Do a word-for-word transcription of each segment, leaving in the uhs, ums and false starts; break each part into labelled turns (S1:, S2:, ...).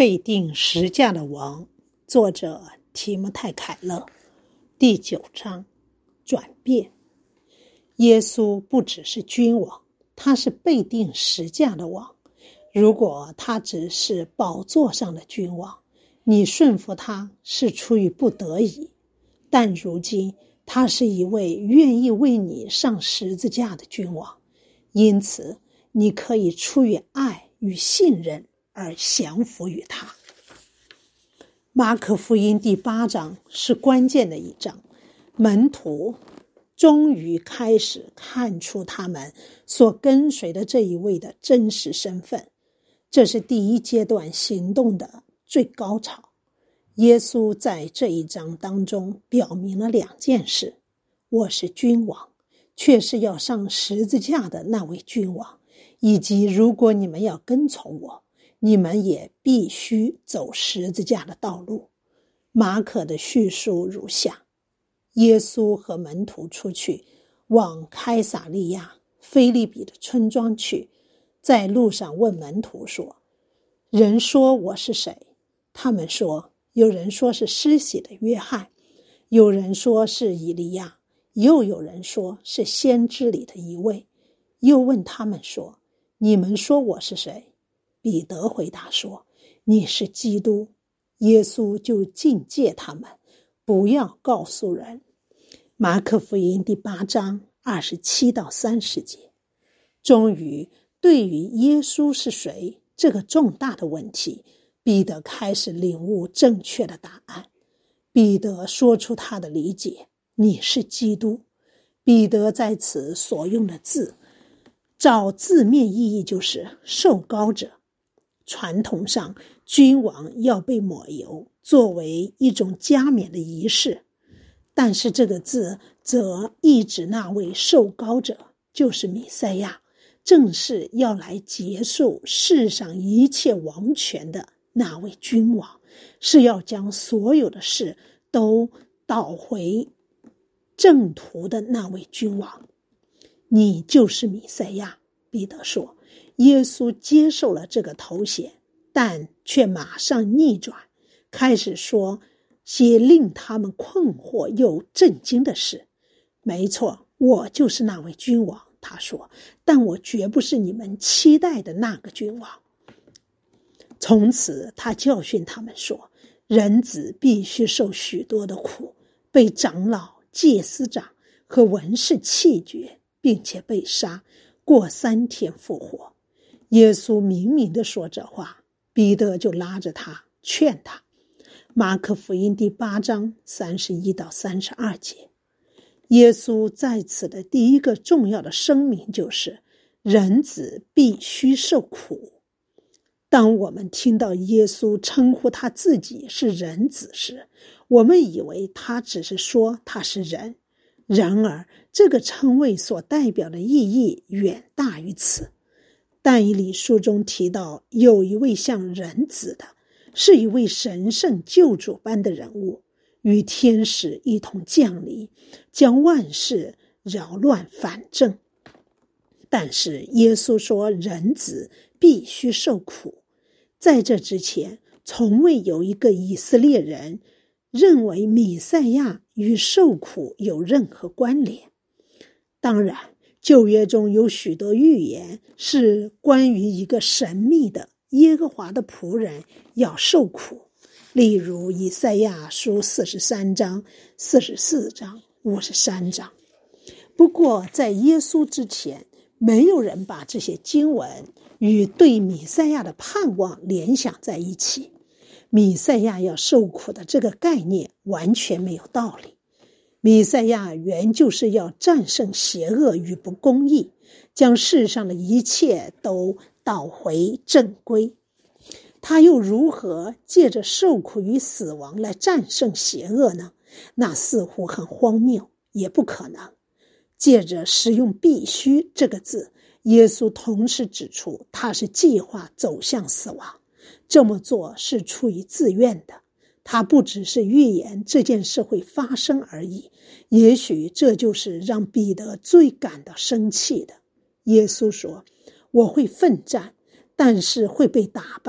S1: 被钉十架的王，作者提摩太·凯勒。第九章，转变。耶稣不只是君王，他是被钉十架的王。如果他只是宝座上的君王，你顺服他是出于不得已，但如今他是一位愿意为你上十字架的君王，因此你可以出于爱与信任而降服于他。马可福音第八章是关键的一章，门徒终于开始看出他们所跟随的这一位的真实身份，这是第一阶段行动的最高潮。耶稣在这一章当中表明了两件事：我是君王，却是要上十字架的那位君王，以及如果你们要跟从我，你们也必须走十字架的道路。马可的叙述如下：耶稣和门徒出去，往开撒利亚腓立比的村庄去，在路上问门徒说：人说我是谁？他们说，有人说是施洗的约翰，有人说是以利亚，又有人说是先知里的一位。又问他们说：你们说我是谁？彼得回答说：你是基督。耶稣就禁戒他们，不要告诉人。马可福音第八章二十七到三十节。终于，对于耶稣是谁这个重大的问题，彼得开始领悟正确的答案。彼得说出他的理解：你是基督。彼得在此所用的字，照字面意义就是受膏者。传统上，君王要被抹油，作为一种加冕的仪式，但是这个字则意指那位受膏者，就是弥赛亚，正是要来结束世上一切王权的那位君王，是要将所有的事都导回正途的那位君王。你就是弥赛亚，彼得说。耶稣接受了这个头衔，但却马上逆转，开始说些令他们困惑又震惊的事。没错，我就是那位君王，他说，但我绝不是你们期待的那个君王。从此他教训他们说，人子必须受许多的苦，被长老、祭司长和文士弃绝，并且被杀，过三天复活。耶稣明明地说这话，彼得就拉着他劝他。马可福音第八章三十一到三十二节。耶稣在此的第一个重要的声明就是人子必须受苦。当我们听到耶稣称呼他自己是人子时，我们以为他只是说他是人，然而这个称谓所代表的意义远大于此。但以理书中提到，有一位像人子的，是一位神圣救主般的人物，与天使一同降临，将万事扰乱反正。但是耶稣说人子必须受苦。在这之前，从未有一个以色列人认为弥赛亚与受苦有任何关联。当然，旧约中有许多预言是关于一个神秘的耶和华的仆人要受苦，例如以赛亚书四十三章、四十四章、五十三章。不过在耶稣之前，没有人把这些经文与对弥赛亚的盼望联想在一起。弥赛亚要受苦的这个概念完全没有道理。弥赛亚原就是要战胜邪恶与不公义，将世上的一切都导回正规。他又如何借着受苦与死亡来战胜邪恶呢？那似乎很荒谬，也不可能。借着使用必须这个字，耶稣同时指出他是计划走向死亡，这么做是出于自愿的。他不只是预言这件事会发生而已，也许这就是让彼得最感到生气的。耶稣说，我会奋战，但是会被打败，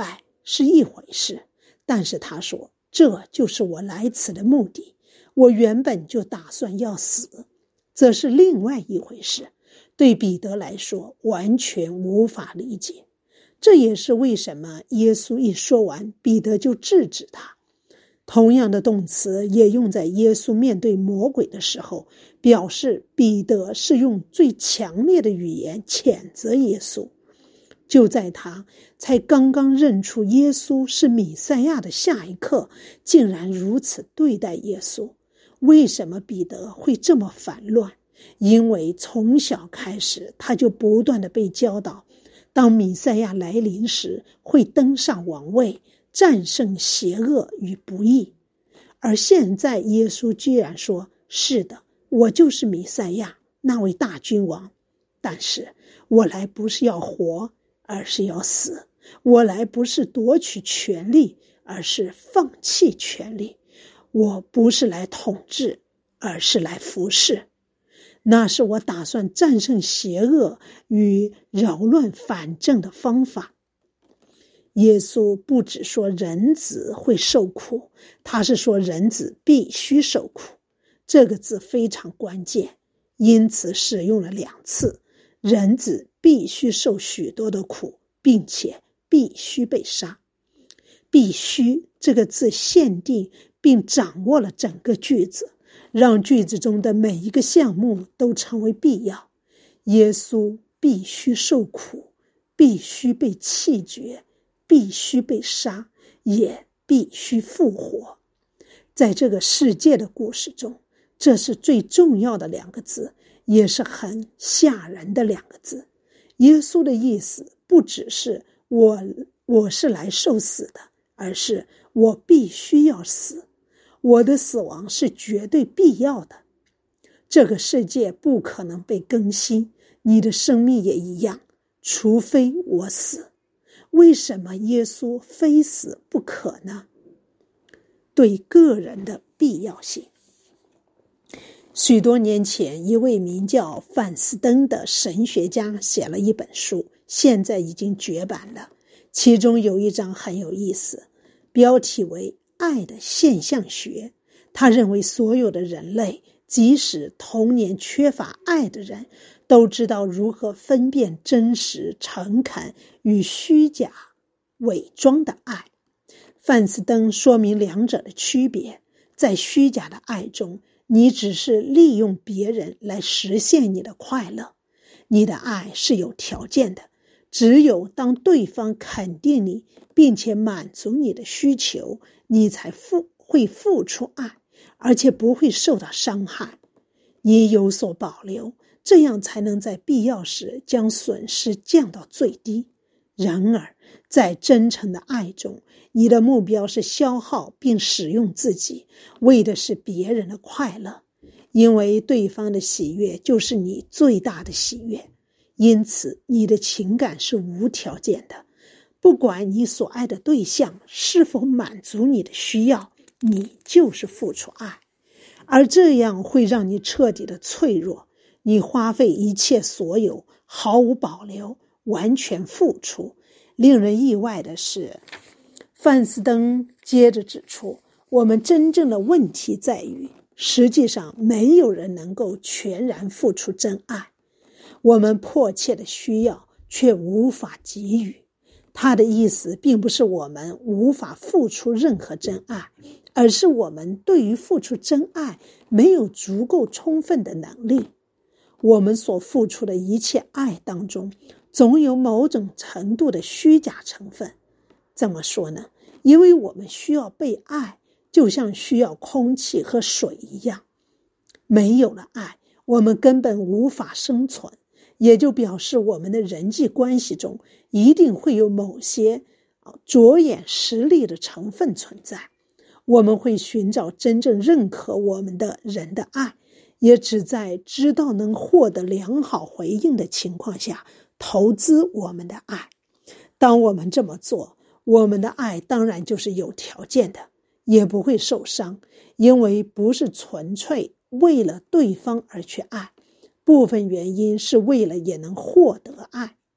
S1: 是一回事，但是他说，这就是我来此的目的，我原本就打算要死，这是另外一回事，对彼得来说完全无法理解。这也是为什么耶稣一说完，彼得就制止他。同样的动词也用在耶稣面对魔鬼的时候，表示彼得是用最强烈的语言谴责耶稣。就在他才刚刚认出耶稣是弥赛亚的下一刻，竟然如此对待耶稣。为什么彼得会这么反乱？因为从小开始，他就不断的被教导，当弥赛亚来临时，会登上王位，战胜邪恶与不义。而现在耶稣居然说，是的，我就是弥赛亚，那位大君王。但是我来不是要活，而是要死。我来不是夺取权力，而是放弃权力。我不是来统治，而是来服侍。那是我打算战胜邪恶与扰乱反正的方法。耶稣不只说人子会受苦，他是说人子必须受苦。这个字非常关键，因此使用了两次。人子必须受许多的苦，并且必须被杀。必须这个字限定并掌握了整个句子，让句子中的每一个项目都成为必要。耶稣必须受苦，必须被弃绝，必须被杀，也必须复活。在这个世界的故事中，这是最重要的两个字，也是很吓人的两个字。耶稣的意思不只是我我是来受死的，而是我必须要死，我的死亡是绝对必要的。这个世界不可能被更新，你的生命也一样，除非我死。为什么耶稣非死不可呢？对个人的必要性。许多年前，一位名叫范斯登的神学家写了一本书，现在已经绝版了。其中有一章很有意思，标题为《爱的现象学》。他认为所有的人类，即使童年缺乏爱的人，都知道如何分辨真实、诚恳与虚假、伪装的爱。范斯登说明两者的区别。在虚假的爱中，你只是利用别人来实现你的快乐，你的爱是有条件的，只有当对方肯定你，并且满足你的需求，你才付会付出爱，而且不会受到伤害。你有所保留，这样才能在必要时将损失降到最低。然而，在真诚的爱中，你的目标是消耗并使用自己，为的是别人的快乐，因为对方的喜悦就是你最大的喜悦。因此，你的情感是无条件的，不管你所爱的对象是否满足你的需要，你就是付出爱，而这样会让你彻底的脆弱。你花费一切所有，毫无保留，完全付出。令人意外的是，范斯登接着指出，我们真正的问题在于，实际上没有人能够全然付出真爱，我们迫切的需要却无法给予。他的意思并不是我们无法付出任何真爱，而是我们对于付出真爱没有足够充分的能力。我们所付出的一切爱当中，总有某种程度的虚假成分。怎么说呢？因为我们需要被爱，就像需要空气和水一样。没有了爱，我们根本无法生存，也就表示我们的人际关系中一定会有某些着眼实力的成分存在。我们会寻找真正认可我们的人的爱，也只在知道能获得良好回应的情况下投资我们的爱。当我们这么做，我们的爱当然就是有条件的，也不会受伤，因为不是纯粹为了对方而去爱，部分原因是为了也能获得爱。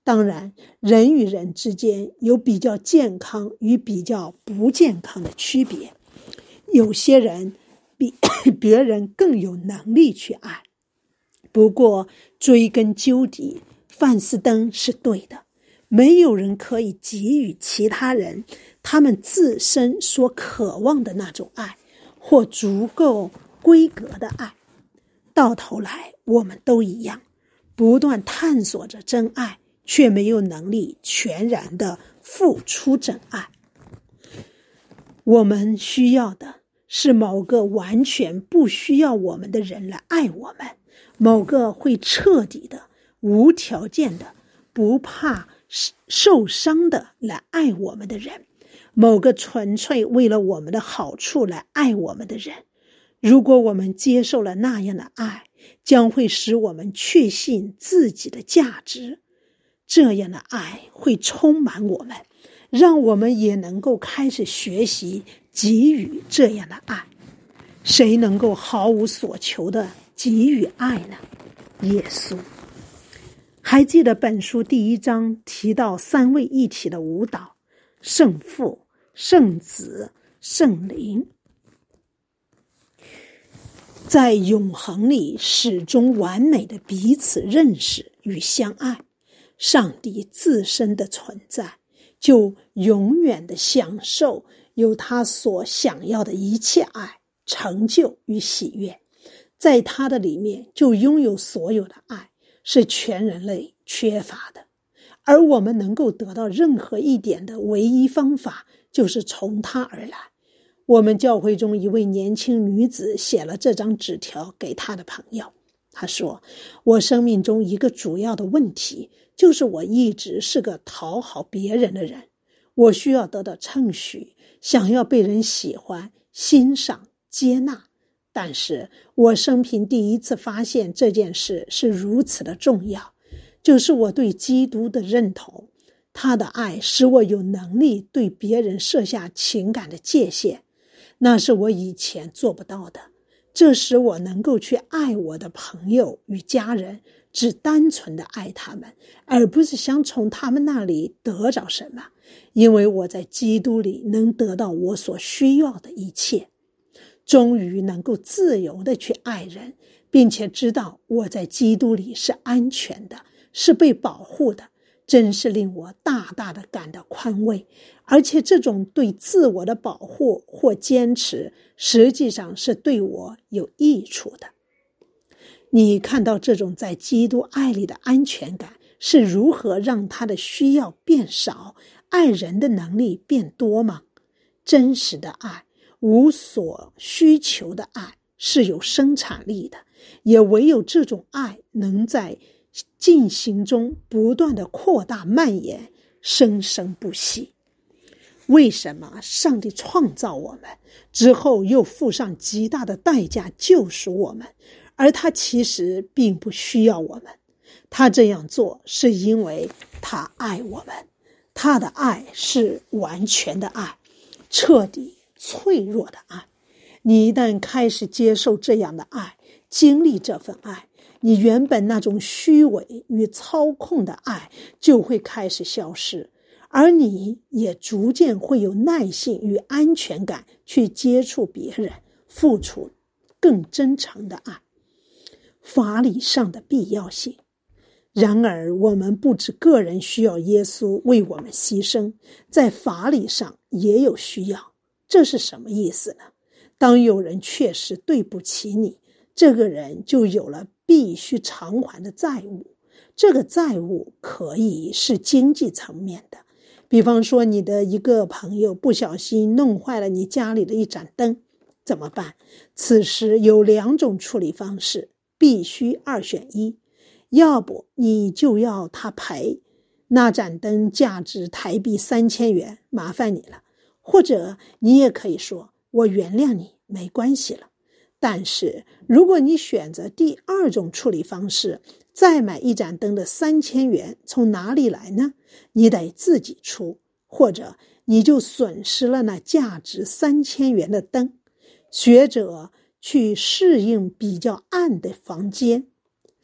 S1: 当然，人与人之间有比较健康与比较不健康的区别。有些人比别人更有能力去爱。不过，追根究底，范斯登是对的。没有人可以给予其他人他们自身所渴望的那种爱，或足够规格的爱。到头来，我们都一样，不断探索着真爱，却没有能力全然的付出真爱。我们需要的是某个完全不需要我们的人来爱我们，某个会彻底的、无条件的、不怕受伤的来爱我们的人，某个纯粹为了我们的好处来爱我们的人。如果我们接受了那样的爱，将会使我们确信自己的价值。这样的爱会充满我们，让我们也能够开始学习给予这样的爱。谁能够毫无所求的给予爱呢？耶稣。还记得本书第一章提到三位一体的舞蹈：圣父、圣子、圣灵。在永恒里始终完美的彼此认识与相爱，上帝自身的存在就永远的享受有他所想要的一切爱、成就与喜悦。在他的里面就拥有所有的爱，是全人类缺乏的。而我们能够得到任何一点的唯一方法，就是从他而来。我们教会中一位年轻女子写了这张纸条给她的朋友。她说，我生命中一个主要的问题，就是我一直是个讨好别人的人。我需要得到称许，想要被人喜欢、欣赏、接纳。但是我生平第一次发现这件事是如此的重要，就是我对基督的认同。他的爱使我有能力对别人设下情感的界限，那是我以前做不到的。这使我能够去爱我的朋友与家人，只单纯的爱他们，而不是想从他们那里得着什么，因为我在基督里能得到我所需要的一切。终于能够自由的去爱人，并且知道我在基督里是安全的，是被保护的，真是令我大大的感到宽慰。而且这种对自我的保护或坚持，实际上是对我有益处的。你看到这种在基督爱里的安全感是如何让他的需要变少，爱人的能力变多吗？真实的爱，无所需求的爱是有生产力的，也唯有这种爱能在进行中不断的扩大蔓延，生生不息。为什么上帝创造我们之后又付上极大的代价救赎我们，而他其实并不需要我们？他这样做是因为他爱我们，他的爱是完全的爱，彻底脆弱的爱。你一旦开始接受这样的爱，经历这份爱，你原本那种虚伪与操控的爱就会开始消失，而你也逐渐会有耐性与安全感去接触别人，付出更真诚的爱。法理上的必要性。然而我们不止个人需要耶稣为我们牺牲，在法理上也有需要。这是什么意思呢？当有人确实对不起你，这个人就有了必须偿还的债务。这个债务可以是经济层面的，比方说你的一个朋友不小心弄坏了你家里的一盏灯，怎么办？此时有两种处理方式，必须二选一。要不你就要他赔，那盏灯价值台币三千元，麻烦你了。或者你也可以说，我原谅你，没关系了。但是如果你选择第二种处理方式，再买一盏灯的三千元从哪里来呢？你得自己出，或者你就损失了那价值三千元的灯。学者去适应比较暗的房间，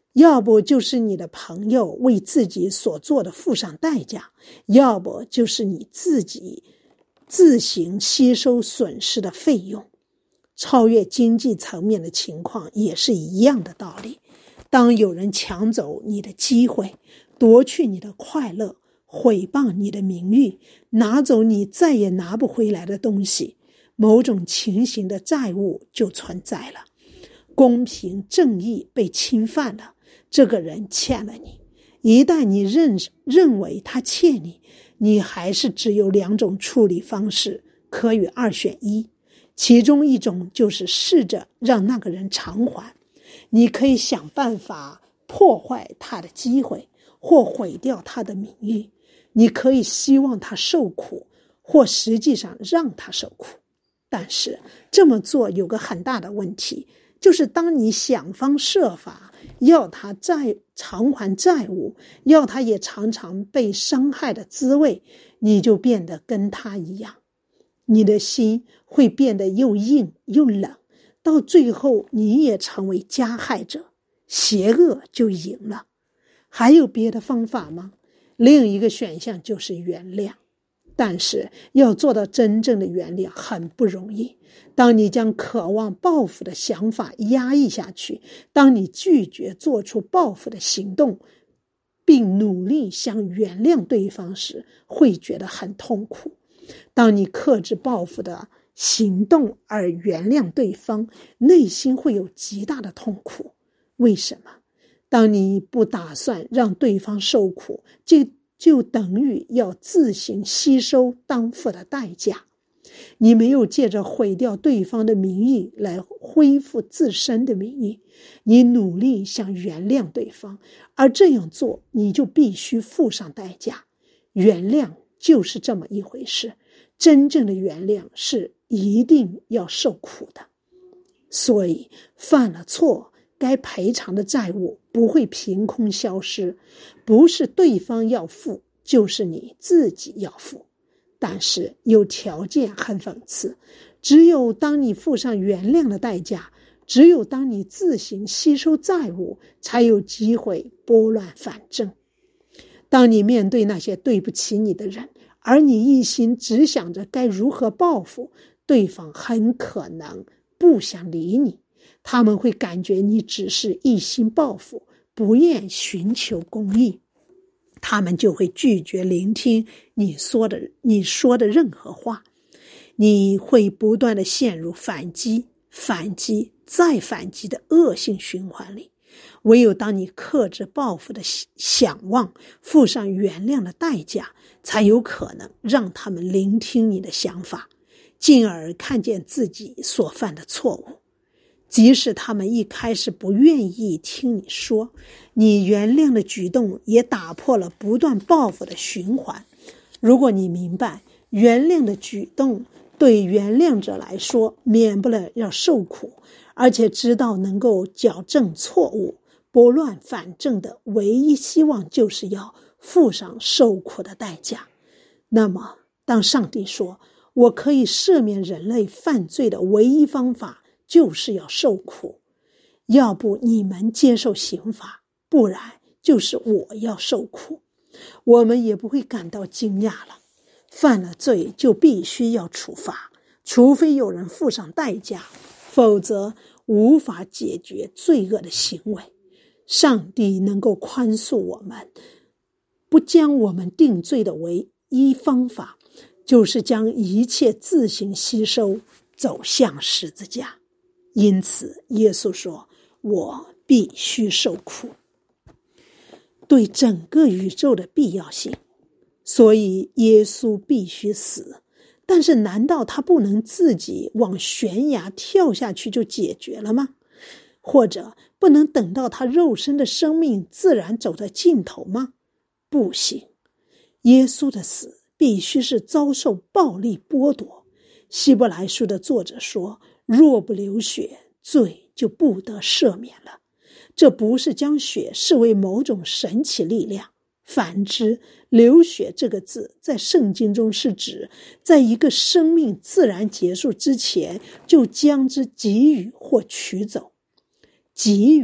S1: 要不就是你的朋友为自己所做的付上代价，要不就是你自己自行吸收损失的费用。超越经济层面的情况也是一样的道理。当有人抢走你的机会，夺去你的快乐，毁谤你的名誉，拿走你再也拿不回来的东西，某种情形的债务就存在了。公平正义被侵犯了，这个人欠了你。一旦你认认为他欠你，你还是只有两种处理方式，可以二选一。其中一种就是试着让那个人偿还，你可以想办法破坏他的机会，或毁掉他的名誉。你可以希望他受苦，或实际上让他受苦。但是这么做有个很大的问题，就是当你想方设法要他债偿还债务，要他也常常被伤害的滋味，你就变得跟他一样。你的心会变得又硬又冷，到最后你也成为加害者，邪恶就赢了。还有别的方法吗？另一个选项就是原谅。但是要做到真正的原谅很不容易。当你将渴望报复的想法压抑下去，当你拒绝做出报复的行动，并努力想原谅对方时，会觉得很痛苦。当你克制报复的行动而原谅对方，内心会有极大的痛苦。为什么？当你不打算让对方受苦，就就等于要自行吸收当付的代价。你没有借着毁掉对方的名誉来恢复自身的名誉，你努力想原谅对方，而这样做你就必须付上代价。原谅就是这么一回事，真正的原谅是一定要受苦的。所以犯了错，该赔偿的债务不会凭空消失，不是对方要付，就是你自己要付。但是有条件很讽刺，只有当你付上原谅的代价，只有当你自行吸收债务，才有机会拨乱反正。当你面对那些对不起你的人，而你一心只想着该如何报复，对方很可能不想理你，他们会感觉你只是一心报复，不愿寻求公义，他们就会拒绝聆听你说的你说的任何话。你会不断地陷入反击、反击、再反击的恶性循环里。唯有当你克制报复的想望，付上原谅的代价，才有可能让他们聆听你的想法，进而看见自己所犯的错误。即使他们一开始不愿意听你说，你原谅的举动也打破了不断报复的循环。如果你明白原谅的举动对原谅者来说免不了要受苦，而且知道能够矫正错误、拨乱反正的唯一希望就是要付上受苦的代价，那么当上帝说我可以赦免人类犯罪的唯一方法就是要受苦，要不你们接受刑罚，不然就是我要受苦，我们也不会感到惊讶了。犯了罪就必须要处罚，除非有人付上代价，否则无法解决罪恶的行为。上帝能够宽恕我们，不将我们定罪的唯一方法，就是将一切自行吸收，走向十字架。因此耶稣说，我必须受苦。对整个宇宙的必要性，所以耶稣必须死。但是难道他不能自己往悬崖跳下去就解决了吗？或者不能等到他肉身的生命自然走到尽头吗？不行，耶稣的死必须是遭受暴力剥夺。希伯来书的作者说，若不流血，罪就不得赦免了。这不是将血视为某种神奇力量，反之，流血这个字在圣经中是指在一个生命自然结束之前就将之给予或取走。给予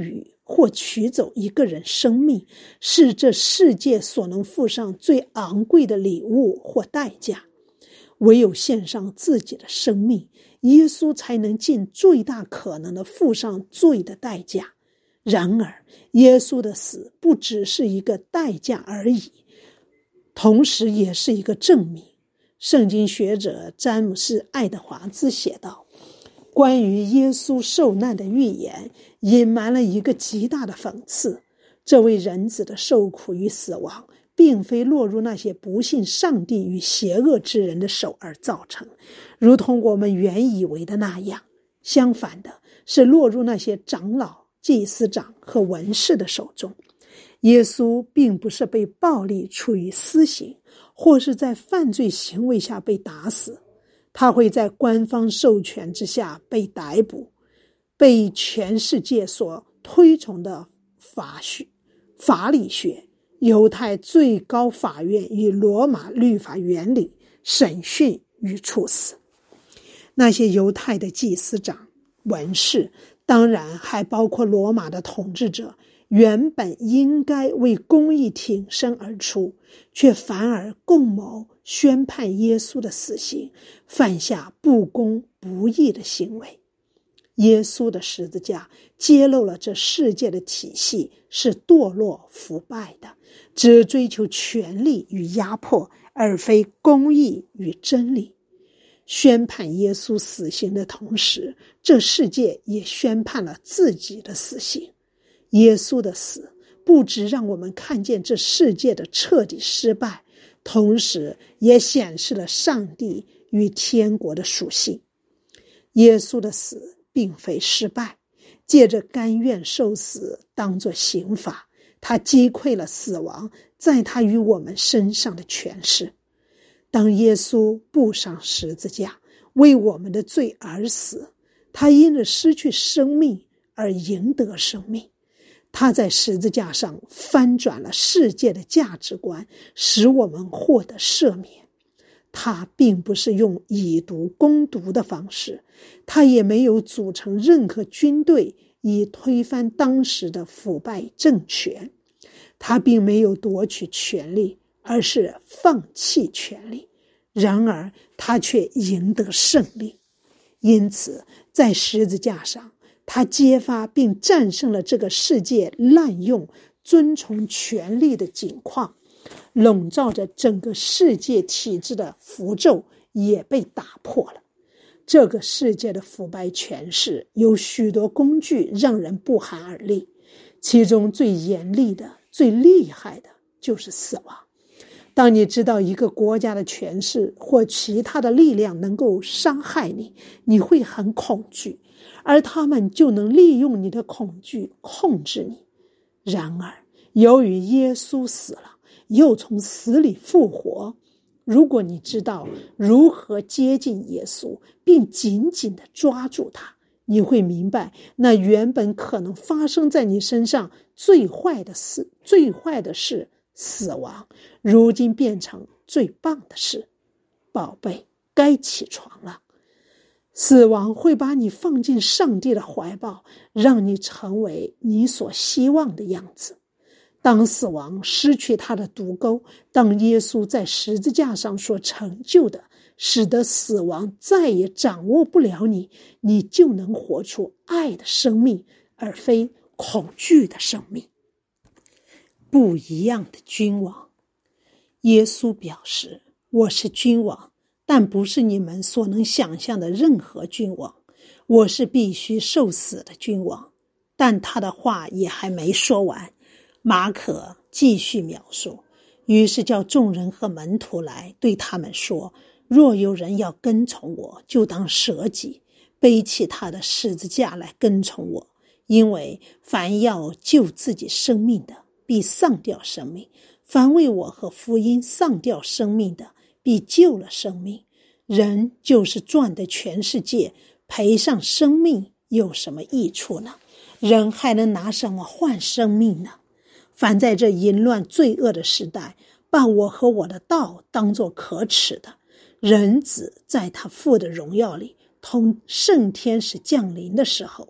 S1: 或取走一个人生命，是这世界所能付上最昂贵的礼物或代价。唯有献上自己的生命，耶稣才能尽最大可能的付上罪的代价。然而，耶稣的死不只是一个代价而已，同时也是一个证明。圣经学者詹姆斯·爱德华兹写道，关于耶稣受难的预言隐瞒了一个极大的讽刺。这位人子的受苦与死亡并非落入那些不信上帝与邪恶之人的手而造成，如同我们原以为的那样。相反的，是落入那些长老、祭司长和文士的手中。耶稣并不是被暴力处以私刑，或是在犯罪行为下被打死，他会在官方授权之下被逮捕，被全世界所推崇的法学、法理学、犹太最高法院与罗马律法原理审讯与处死。那些犹太的祭司长、文士，当然还包括罗马的统治者，原本应该为公义挺身而出，却反而共谋宣判耶稣的死刑，犯下不公不义的行为。耶稣的十字架揭露了这世界的体系是堕落腐败的，只追求权力与压迫，而非公义与真理。宣判耶稣死刑的同时，这世界也宣判了自己的死刑。耶稣的死不只让我们看见这世界的彻底失败，同时也显示了上帝与天国的属性。耶稣的死并非失败，借着甘愿受死当作刑罚，他击溃了死亡在他与我们身上的权势。当耶稣步上十字架，为我们的罪而死，他因着失去生命而赢得生命。他在十字架上翻转了世界的价值观，使我们获得赦免。他并不是用以毒攻毒的方式，他也没有组成任何军队以推翻当时的腐败政权。他并没有夺取权力，而是放弃权力。然而他却赢得胜利。因此在十字架上，他揭发并战胜了这个世界滥用遵从权力的景况，笼罩着整个世界体制的符咒也被打破了。这个世界的腐败权势有许多工具让人不寒而栗，其中最严厉的、最厉害的就是死亡。当你知道一个国家的权势或其他的力量能够伤害你，你会很恐惧，而他们就能利用你的恐惧控制你。然而，由于耶稣死了，又从死里复活，如果你知道如何接近耶稣，并紧紧地抓住他，你会明白那原本可能发生在你身上最坏的事，最坏的事死亡，如今变成最棒的事。宝贝，该起床了。死亡会把你放进上帝的怀抱，让你成为你所希望的样子。当死亡失去它的毒钩，当耶稣在十字架上所成就的，使得死亡再也掌握不了你，你就能活出爱的生命，而非恐惧的生命。不一样的君王。耶稣表示，我是君王，但不是你们所能想象的任何君王，我是必须受死的君王。但他的话也还没说完，马可继续描述，于是叫众人和门徒来，对他们说，若有人要跟从我，就当舍己，背起他的十字架来跟从我。因为凡要救自己生命的，必丧掉生命；凡为我和福音丧掉生命的，必救了生命。人就是赚得全世界，赔上生命，有什么益处呢？人还能拿什么换生命呢？凡在这淫乱罪恶的时代，把我和我的道当作可耻的，人子在他父的荣耀里同圣天使降临的时候，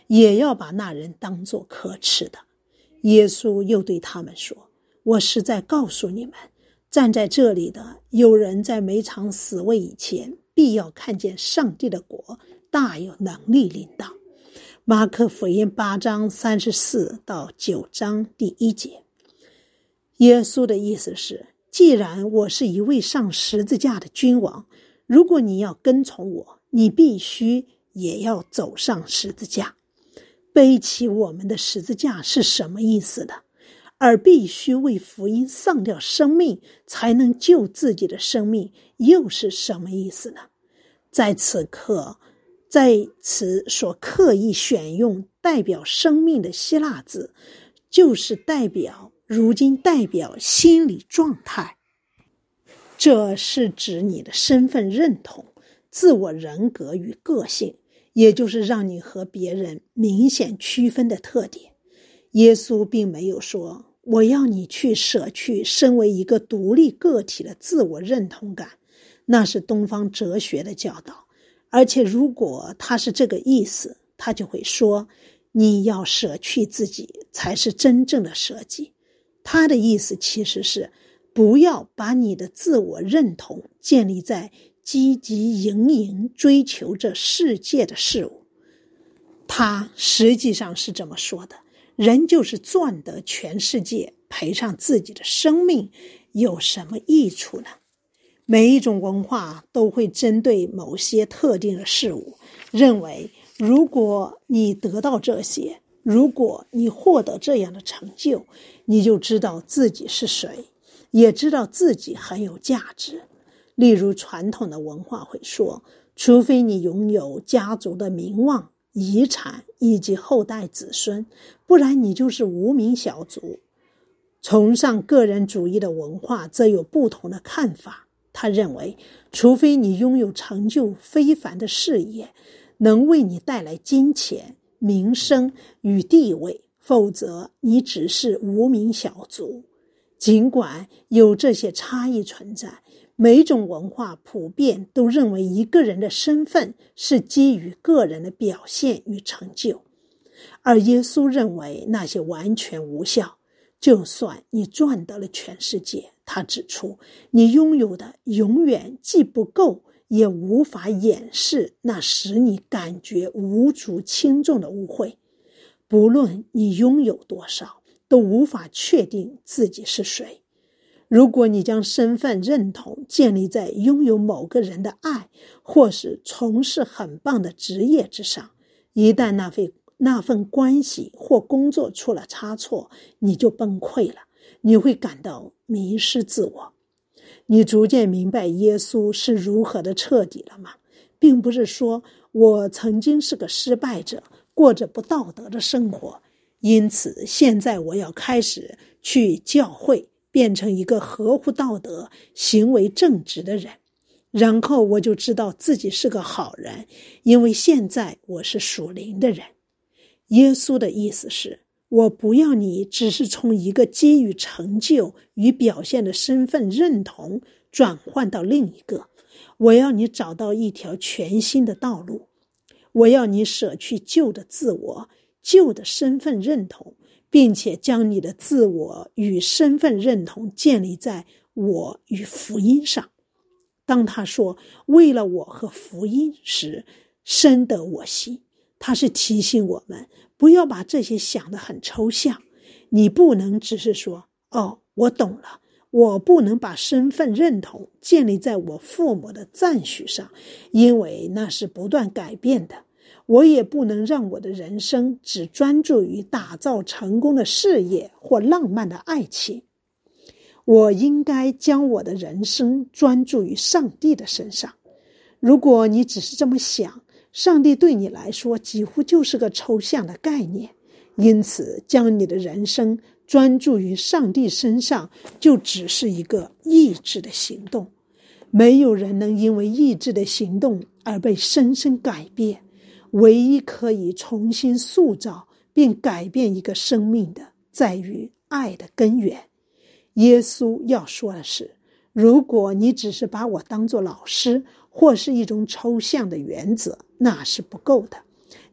S1: 也要把那人当作可耻的。耶稣又对他们说，我实在告诉你们，站在这里的有人在没尝死味以前，必要看见上帝的国大有能力临到。马可福音八章三十四到九章第一节。耶稣的意思是，既然我是一位上十字架的君王，如果你要跟从我，你必须也要走上十字架。背起我们的十字架是什么意思的？而必须为福音丧掉生命才能救自己的生命又是什么意思呢？在此刻，在此所刻意选用代表生命的希腊字，就是代表如今代表心理状态。这是指你的身份认同、自我人格与个性，也就是让你和别人明显区分的特点。耶稣并没有说，我要你去舍去身为一个独立个体的自我认同感，那是东方哲学的教导。而且如果他是这个意思，他就会说，你要舍去自己才是真正的舍己。他的意思其实是，不要把你的自我认同建立在积极营营追求着世界的事物。他实际上是这么说的，人就是赚得全世界，赔上自己的生命，有什么益处呢？每一种文化都会针对某些特定的事物，认为如果你得到这些，如果你获得这样的成就，你就知道自己是谁，也知道自己很有价值。例如传统的文化会说，除非你拥有家族的名望、遗产以及后代子孙，不然你就是无名小卒。崇尚个人主义的文化则有不同的看法，他认为除非你拥有成就非凡的事业，能为你带来金钱、名声与地位，否则你只是无名小卒。尽管有这些差异存在，每种文化普遍都认为一个人的身份是基于个人的表现与成就，而耶稣认为那些完全无效。就算你赚得了全世界，他指出，你拥有的永远既不够，也无法掩饰那使你感觉无足轻重的污秽。不论你拥有多少，都无法确定自己是谁。如果你将身份认同建立在拥有某个人的爱，或是从事很棒的职业之上，一旦那份那份关系或工作出了差错，你就崩溃了，你会感到迷失自我。你逐渐明白耶稣是如何的彻底了吗？并不是说我曾经是个失败者，过着不道德的生活，因此现在我要开始去教会，变成一个合乎道德、行为正直的人，然后我就知道自己是个好人，因为现在我是属灵的人。耶稣的意思是，我不要你只是从一个基于成就与表现的身份认同转换到另一个，我要你找到一条全新的道路。我要你舍去旧的自我、旧的身份认同，并且将你的自我与身份认同建立在我与福音上。当他说为了我和福音时，深得我心。他是提醒我们不要把这些想得很抽象，你不能只是说，哦，我懂了，我不能把身份认同建立在我父母的赞许上，因为那是不断改变的。我也不能让我的人生只专注于打造成功的事业或浪漫的爱情。我应该将我的人生专注于上帝的身上。如果你只是这么想，上帝对你来说几乎就是个抽象的概念，因此将你的人生专注于上帝身上就只是一个意志的行动。没有人能因为意志的行动而被深深改变，唯一可以重新塑造并改变一个生命的，在于爱的根源。耶稣要说的是，如果你只是把我当作老师或是一种抽象的原则，那是不够的。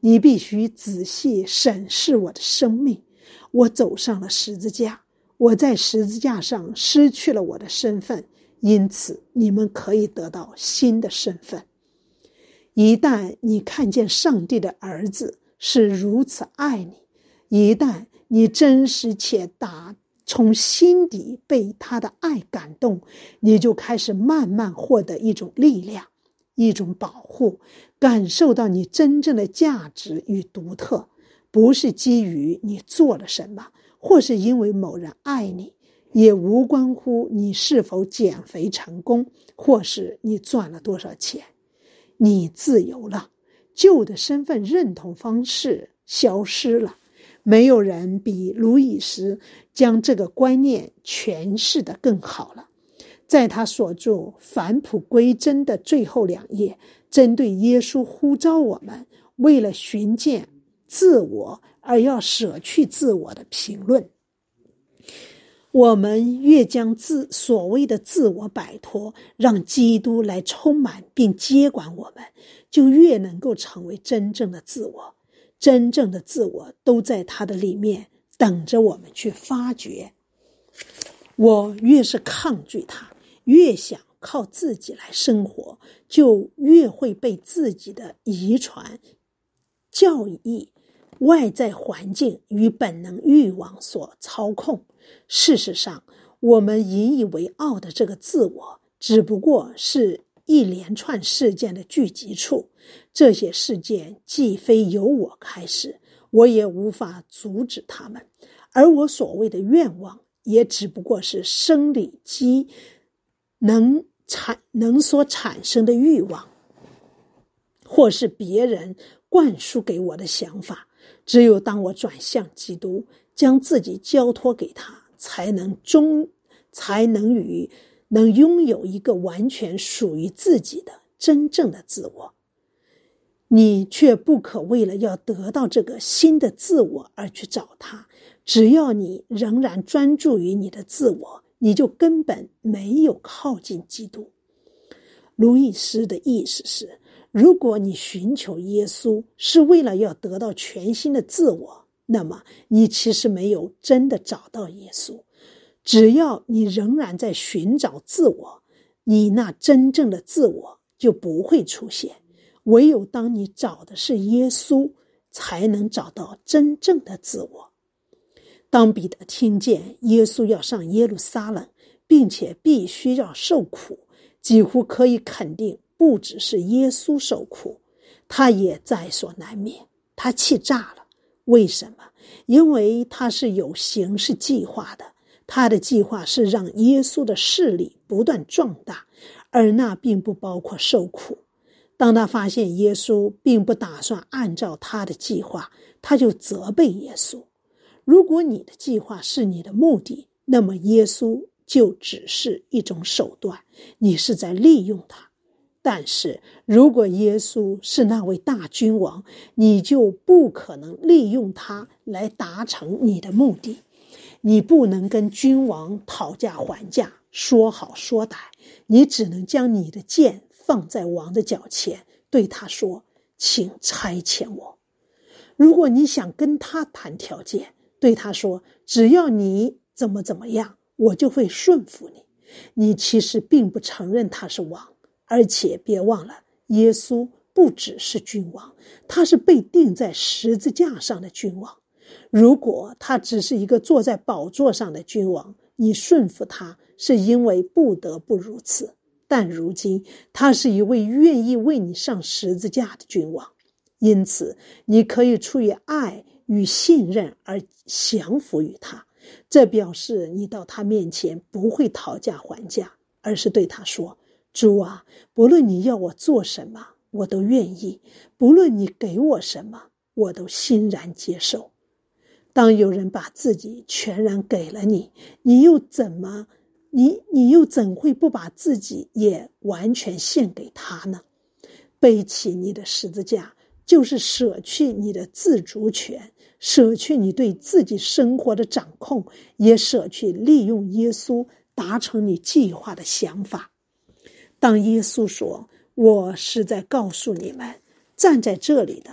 S1: 你必须仔细审视我的生命。我走上了十字架，我在十字架上失去了我的身份，因此你们可以得到新的身份。一旦你看见上帝的儿子是如此爱你，一旦你真实且打从心底被他的爱感动，你就开始慢慢获得一种力量，一种保护，感受到你真正的价值与独特，不是基于你做了什么，或是因为某人爱你，也无关乎你是否减肥成功，或是你赚了多少钱。你自由了，旧的身份认同方式消失了。没有人比路易斯将这个观念诠释得更好了。在他所著《返璞归真》的最后两页，针对耶稣呼召我们为了寻见自我而要舍去自我的评论。我们越将自所谓的自我摆脱，让基督来充满并接管我们，就越能够成为真正的自我。真正的自我都在他的里面等着我们去发掘。我越是抗拒他，越想靠自己来生活，就越会被自己的遗传、教义、外在环境与本能欲望所操控。事实上，我们引以为傲的这个自我，只不过是一连串事件的聚集处。这些事件既非由我开始，我也无法阻止他们，而我所谓的愿望，也只不过是生理机能产能所产生的欲望，或是别人灌输给我的想法。只有当我转向基督，将自己交托给他，才能终才能与能拥有一个完全属于自己的真正的自我。你却不可为了要得到这个新的自我而去找他。只要你仍然专注于你的自我，你就根本没有靠近基督。路易斯的意思是，如果你寻求耶稣是为了要得到全新的自我，那么你其实没有真的找到耶稣。只要你仍然在寻找自我，你那真正的自我就不会出现。唯有当你找的是耶稣，才能找到真正的自我。当彼得听见耶稣要上耶路撒冷，并且必须要受苦，几乎可以肯定不只是耶稣受苦，他也在所难免。他气炸了。为什么？因为他是有形式计划的，他的计划是让耶稣的势力不断壮大，而那并不包括受苦。当他发现耶稣并不打算按照他的计划，他就责备耶稣。如果你的计划是你的目的，那么耶稣就只是一种手段，你是在利用他。但是如果耶稣是那位大君王，你就不可能利用他来达成你的目的。你不能跟君王讨价还价，说好说歹，你只能将你的剑放在王的脚前，对他说，请差遣我。如果你想跟他谈条件，对他说，只要你怎么怎么样，我就会顺服你。你其实并不承认他是王，而且别忘了，耶稣不只是君王，他是被钉在十字架上的君王。如果他只是一个坐在宝座上的君王，你顺服他是因为不得不如此。但如今他是一位愿意为你上十字架的君王，因此你可以出于爱与信任而降服于他。这表示你到他面前不会讨价还价，而是对他说，主啊，不论你要我做什么，我都愿意，不论你给我什么，我都欣然接受。当有人把自己全然给了你，你又怎么你你又怎会不把自己也完全献给他呢？背起你的十字架，就是舍去你的自主权，舍去你对自己生活的掌控，也舍去利用耶稣达成你计划的想法。当耶稣说，我是在告诉你们，站在这里的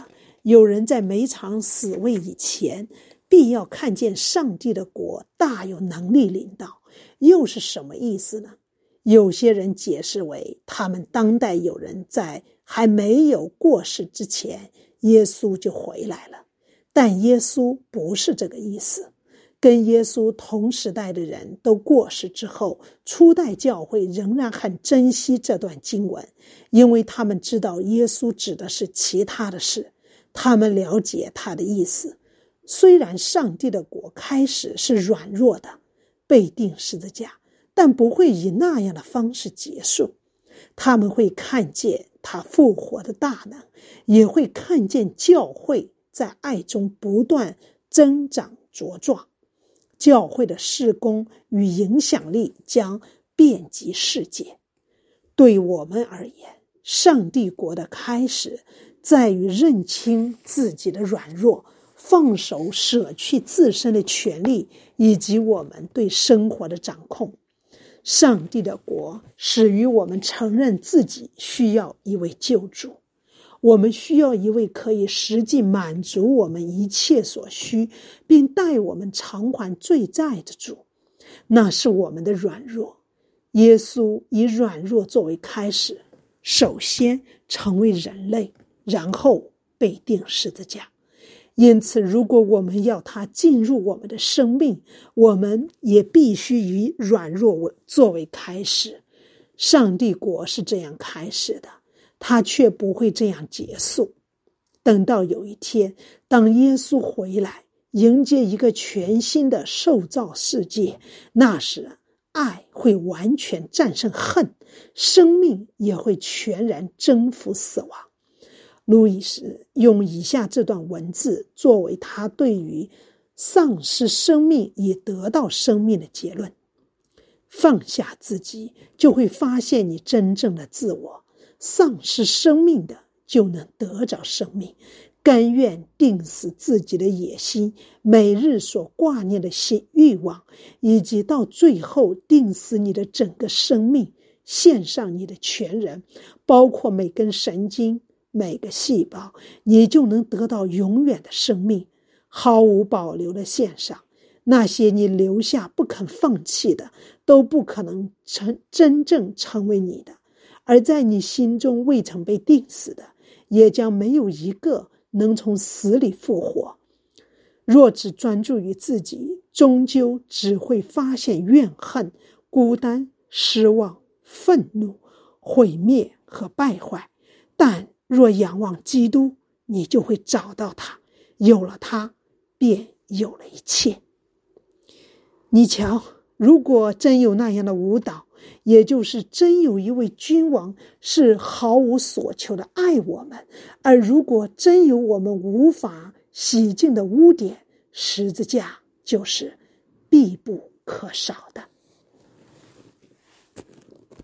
S1: 有人在每场死位以前，必要看见上帝的国大有能力领导，又是什么意思呢？有些人解释为，他们当代有人在还没有过世之前，耶稣就回来了。但耶稣不是这个意思。跟耶稣同时代的人都过世之后，初代教会仍然很珍惜这段经文，因为他们知道耶稣指的是其他的事，他们了解他的意思。虽然上帝的国开始是软弱的，被钉十字架，但不会以那样的方式结束。他们会看见他复活的大能，也会看见教会在爱中不断增长茁壮。教会的事工与影响力将遍及世界。对我们而言，上帝国的开始在于认清自己的软弱，放手舍去自身的权利，以及我们对生活的掌控。上帝的国始于我们承认自己需要一位救主，我们需要一位可以实际满足我们一切所需，并带我们偿还罪债的主。那是我们的软弱。耶稣以软弱作为开始，首先成为人类，然后被钉十字架。因此，如果我们要他进入我们的生命，我们也必须以软弱作为开始。上帝国是这样开始的，他却不会这样结束。等到有一天，当耶稣回来，迎接一个全新的受造世界，那时爱会完全战胜恨，生命也会全然征服死亡。路易斯用以下这段文字作为他对于丧失生命以得到生命的结论：放下自己，就会发现你真正的自我；丧失生命的，就能得着生命。甘愿定死自己的野心，每日所挂念的心欲望，以及到最后定死你的整个生命，献上你的全人，包括每根神经、每个细胞，你就能得到永远的生命，毫无保留的献上。那些你留下不肯放弃的，都不可能成真正成为你的，而在你心中未曾被钉死的，也将没有一个能从死里复活。若只专注于自己，终究只会发现怨恨、孤单、失望、愤怒、毁灭和败坏。但若仰望基督，你就会找到他，有了他，便有了一切。你瞧，如果真有那样的舞蹈，也就是真有一位君王是毫无所求的爱我们，而如果真有我们无法洗净的污点，十字架就是必不可少的。